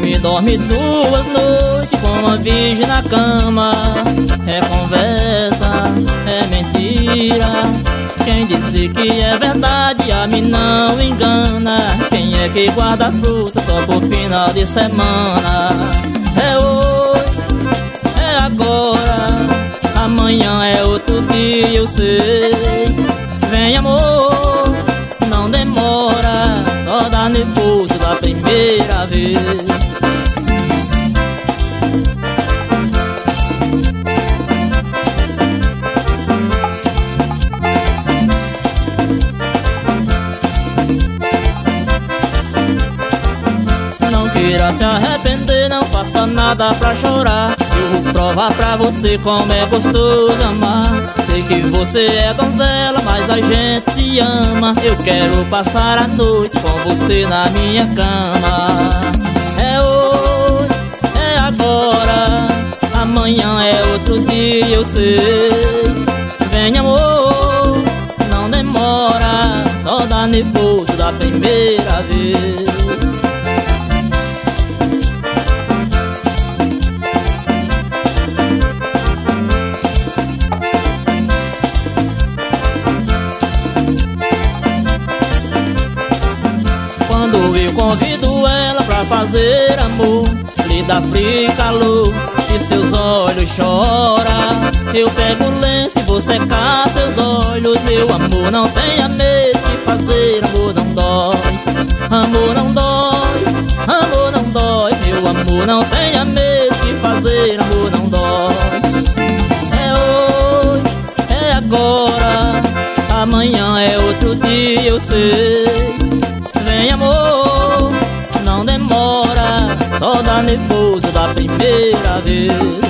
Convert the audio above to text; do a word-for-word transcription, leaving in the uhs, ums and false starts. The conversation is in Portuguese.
Dorme, dorme duas noites com uma virgem na cama. É conversa, é mentira. Quem disse que é verdade a mim não engana. Quem é que guarda fruta só por final de semana? É hoje, é agora, amanhã é outro dia, eu sei. Vem amor, não demora, só dá no pulso da primeira vez. Não queira se arrepender, não faça nada pra chorar. Eu vou provar pra você como é gostoso amar. Sei que você é donzela, mas a gente se ama. Eu quero passar a noite com você na minha cama. É hoje, é agora, amanhã é outro dia, eu sei. Vem amor, não demora, só dá no pulso da primeira vez. Quando eu convido ela pra fazer amor, lhe dá frio e calor e seus olhos choram. Eu pego o lenço e vou secar seus olhos. Meu amor, não tenha medo de fazer amor, não dói. Amor não dói, amor não dói. Meu amor, não tenha medo de fazer amor, não dói. É hoje, é agora, amanhã é outro dia, eu sei. Vem amor, não demora, só dá no pulso da primeira vez.